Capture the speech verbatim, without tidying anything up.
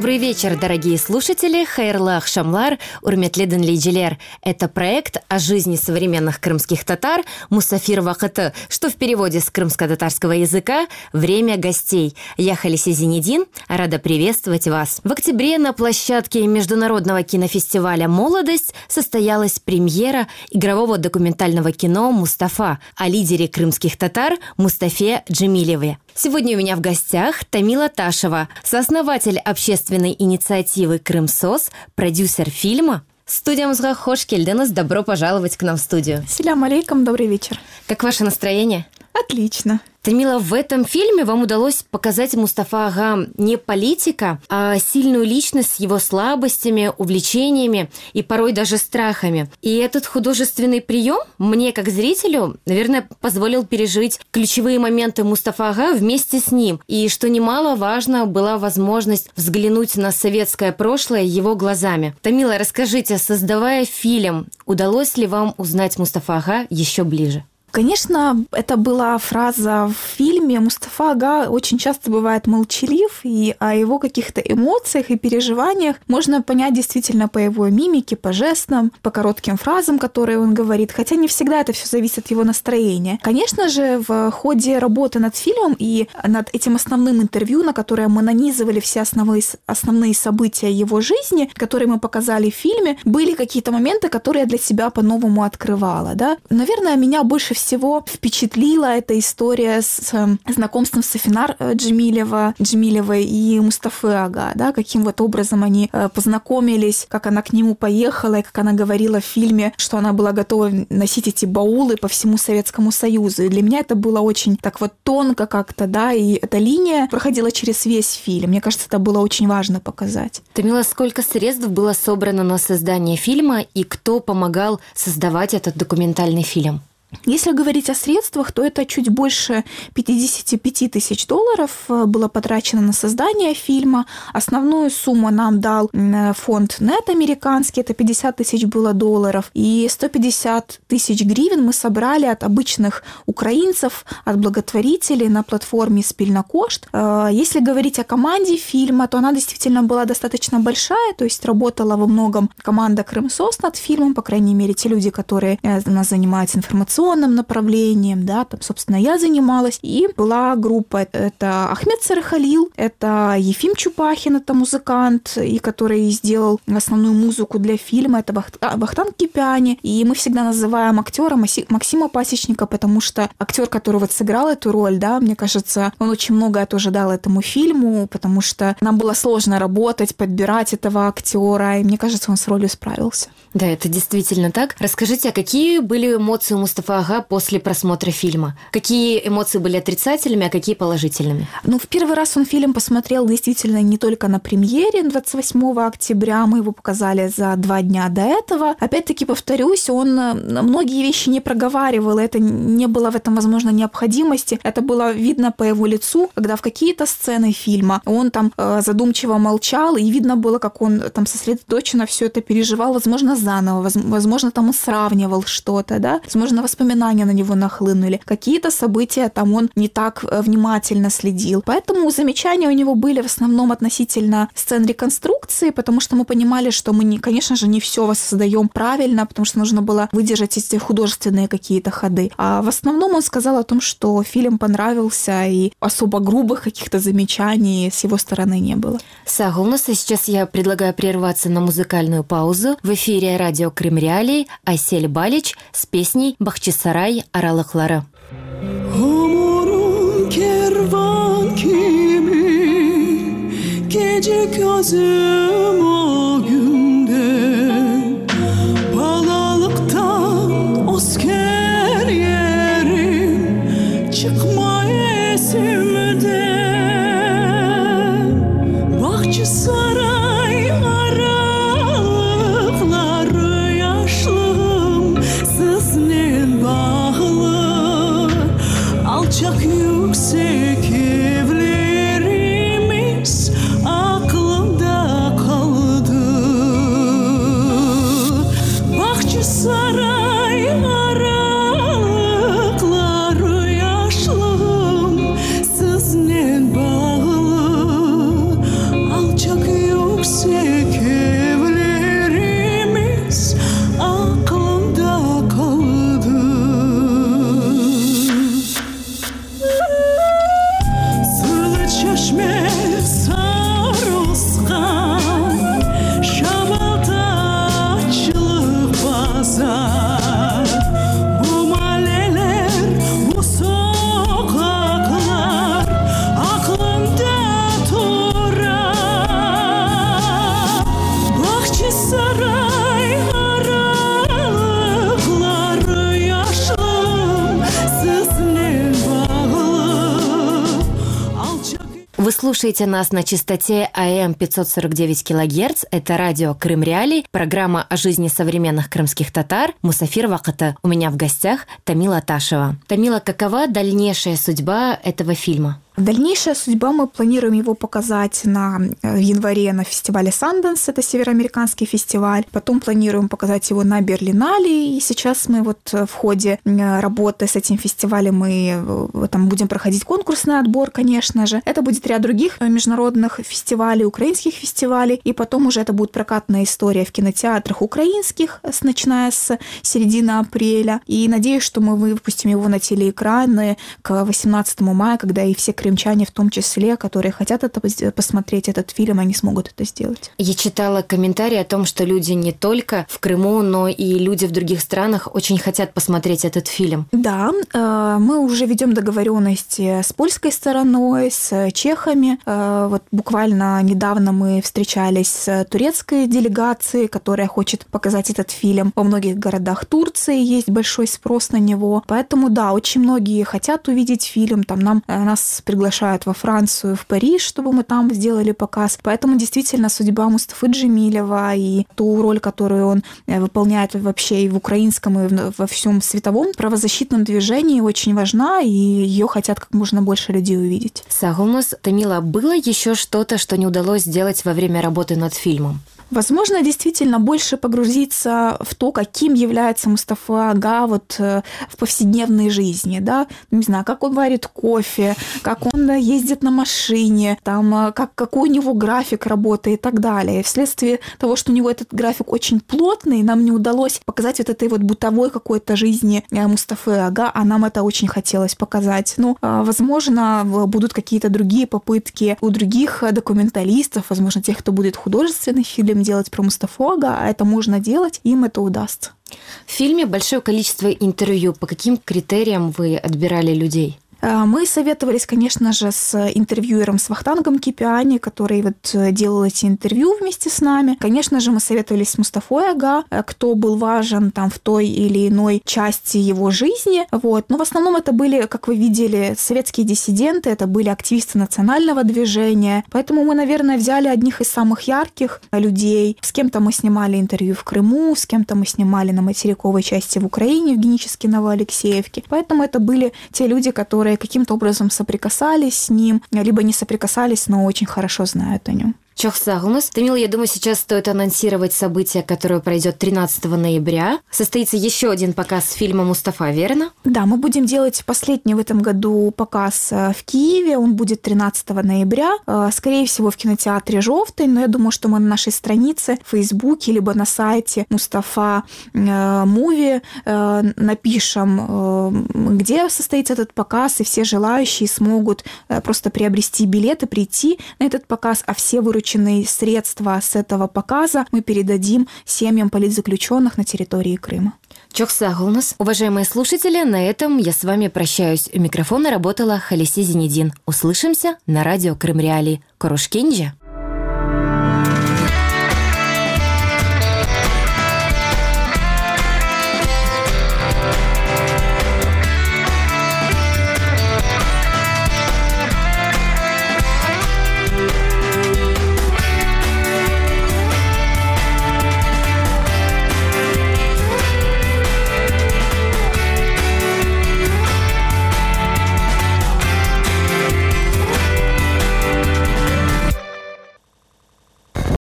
Добрый вечер, дорогие слушатели. Хайрлах Шамлар, Урметле Денлейджелер. Это проект о жизни современных крымских татар Мусафир Вакыты, что в переводе с крымско-татарского языка «Время гостей». Я Халисе Зинедин, рада приветствовать вас. В октябре на площадке Международного кинофестиваля «Молодость» состоялась премьера игрового документального кино «Мустафа» о лидере крымских татар Мустафе Джемилеве. Сегодня у меня в гостях Тамила Ташева, сооснователь общественной инициативы «Крымсос», продюсер фильма. Студиямызға хош келдіңіз, добро пожаловать к нам в студию. Селям алейкум, добрый вечер. Как ваше настроение? Отлично. Тамила, в этом фильме вам удалось показать Мустафа Ага не политика, а сильную личность с его слабостями, увлечениями и порой даже страхами. И этот художественный прием мне, как зрителю, наверное, позволил пережить ключевые моменты Мустафа Ага вместе с ним. И, что немаловажно, была возможность взглянуть на советское прошлое его глазами. Тамила, расскажите, создавая фильм, удалось ли вам узнать Мустафа Ага еще ближе? Конечно, это была фраза в фильме. Мустафа Ага очень часто бывает молчалив, и о его каких-то эмоциях и переживаниях можно понять действительно по его мимике, по жестам, по коротким фразам, которые он говорит, хотя не всегда это все зависит от его настроения. Конечно же, в ходе работы над фильмом и над этим основным интервью, на которое мы нанизывали все основные, основные события его жизни, которые мы показали в фильме, были какие-то моменты, которые я для себя по-новому открывала. Да? Наверное, меня больше всего впечатлила эта история с знакомством Сафинар Джемилева, Джемилевой и Мустафы Ага, да, каким вот образом они познакомились, как она к нему поехала, и как она говорила в фильме, что она была готова носить эти баулы по всему Советскому Союзу. И для меня это было очень так вот тонко как-то, да, и эта линия проходила через весь фильм. Мне кажется, это было очень важно показать. Тамила, сколько средств было собрано на создание фильма, и кто помогал создавать этот документальный фильм? Если говорить о средствах, то это чуть больше пятьдесят пять тысяч долларов было потрачено на создание фильма. Основную сумму нам дал фонд Нет американский, это пятьдесят тысяч было долларов. И сто пятьдесят тысяч гривен мы собрали от обычных украинцев, от благотворителей на платформе «Спильнокошт». Если говорить о команде фильма, то она действительно была достаточно большая, то есть работала во многом команда «Крымсос» над фильмом, по крайней мере, те люди, которые у нас занимаются информацией, направлением, да, там, собственно, я занималась. И была группа, это Ахмед Сарахалил, это Ефим Чупахин, это музыкант, и который сделал основную музыку для фильма, это Вахтанг Кипяни. И мы всегда называем актера Максима Пасечника, потому что актер, который вот сыграл эту роль, да, мне кажется, он очень многое тоже дал этому фильму, потому что нам было сложно работать, подбирать этого актера, и мне кажется, он с ролью справился. Да, это действительно так. Расскажите, а какие были эмоции у Мустафы Ага после просмотра фильма? Какие эмоции были отрицательными, а какие положительными? Ну, в первый раз он фильм посмотрел действительно не только на премьере двадцать восьмого октября, мы его показали за два дня до этого. Опять-таки, повторюсь, он многие вещи не проговаривал, это не было в этом, возможно, необходимости. Это было видно по его лицу, когда в какие-то сцены фильма он там задумчиво молчал, и видно было, как он там сосредоточенно все это переживал, возможно, заново, возможно, там он сравнивал что-то, да, возможно, воспоминания на него нахлынули, какие-то события там он не так внимательно следил. Поэтому замечания у него были в основном относительно сцен реконструкции, потому что мы понимали, что мы, не, конечно же, не все воссоздаем правильно, потому что нужно было выдержать эти художественные какие-то ходы. А в основном он сказал о том, что фильм понравился, и особо грубых каких-то замечаний с его стороны не было. Сагулнас, а сейчас я предлагаю прерваться на музыкальную паузу. В эфире радио Крым Реалии Айсель Балич с песней «Бахчисарай аралыклары». Umurun kervan kimi gece gözüm o günde balalıktan asker yerim çıkma esimden Bahçesaray aralıkları yaşlım siznin bağlı alçak yüksek evlerimiz aklımda kalır. слушаете нас на частоте А М пятьсот сорок девять килогерц. Это радио Крым Реалии, программа о жизни современных крымских татар. Мусафир Вакыты. У меня в гостях Тамила Ташева. Тамила, какова дальнейшая судьба этого фильма? Дальнейшая судьба, мы планируем его показать на, в январе на фестивале Sundance, это североамериканский фестиваль. Потом планируем показать его на Берлинале. И сейчас мы вот в ходе работы с этим фестивалем мы там будем проходить конкурсный отбор, конечно же. Это будет ряд других международных фестивалей, украинских фестивалей. И потом уже это будет прокатная история в кинотеатрах украинских, начиная с середины апреля. И надеюсь, что мы выпустим его на телеэкраны к восемнадцатому мая, когда и все крымчане в том числе, которые хотят это посмотреть, этот фильм, они смогут это сделать. Я читала комментарии о том, что люди не только в Крыму, но и люди в других странах очень хотят посмотреть этот фильм. Да, мы уже ведем договоренности с польской стороной, с чехами. Вот буквально недавно мы встречались с турецкой делегацией, которая хочет показать этот фильм. Во многих городах Турции есть большой спрос на него. Поэтому, да, очень многие хотят увидеть фильм. Там нам, нас приглашают во Францию, в Париж, чтобы мы там сделали показ. Поэтому действительно судьба Мустафы Джемилева и ту роль, которую он выполняет вообще и в украинском, и во всем световом правозащитном движении, очень важна, и ее хотят как можно больше людей увидеть. Сагулнус, Тамила, было еще что-то, что не удалось сделать во время работы над фильмом? Возможно, действительно больше погрузиться в то, каким является Мустафа Ага вот в повседневной жизни, да, не знаю, как он варит кофе, как он ездит на машине, там, как, какой у него график работы и так далее. И вследствие того, что у него этот график очень плотный, нам не удалось показать вот этой вот бытовой какой-то жизни Мустафы Ага, а нам это очень хотелось показать. Ну, возможно, будут какие-то другие попытки у других документалистов, возможно, тех, кто будет художественный фильм делать про Мустафу Ага, а это можно делать, им это удастся. В фильме большое количество интервью. По каким критериям вы отбирали людей? Мы советовались, конечно же, с интервьюером, с Вахтангом Кипиани, который вот делал эти интервью вместе с нами. Конечно же, мы советовались с Мустафой Ага, кто был важен там в той или иной части его жизни. Вот. Но в основном это были, как вы видели, советские диссиденты, это были активисты национального движения. Поэтому мы, наверное, взяли одних из самых ярких людей. С кем-то мы снимали интервью в Крыму, с кем-то мы снимали на материковой части в Украине, в Генически Новоалексеевке. Поэтому это были те люди, которые каким-то образом соприкасались с ним, либо не соприкасались, но очень хорошо знают о нем. Чохсагулнус. Тамила, я думаю, сейчас стоит анонсировать событие, которое пройдет тринадцатого ноября. Состоится еще один показ фильма «Мустафа», верно? Да, мы будем делать последний в этом году показ в Киеве. Он будет тринадцатого ноября. Скорее всего, в кинотеатре «Жовтый», но я думаю, что мы на нашей странице в Фейсбуке, либо на сайте Мустафа Муви напишем, где состоится этот показ, и все желающие смогут просто приобрести билеты, прийти на этот показ, а все вырученные средства с этого показа мы передадим семьям политзаключенных на территории Крыма. Чохсагулнус. Уважаемые слушатели, на этом я с вами прощаюсь. У микрофона работала Халиси Зенедин. Услышимся на радио Крым Реалии. Корушкинджи.